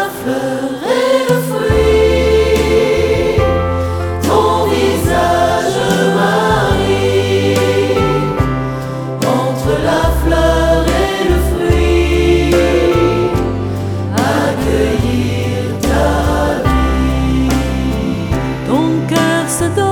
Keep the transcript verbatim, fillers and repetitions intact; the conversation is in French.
fleur et le fruit, ton visage, Marie, entre la fleur et le fruit, accueillir ta vie. Ton cœur se donne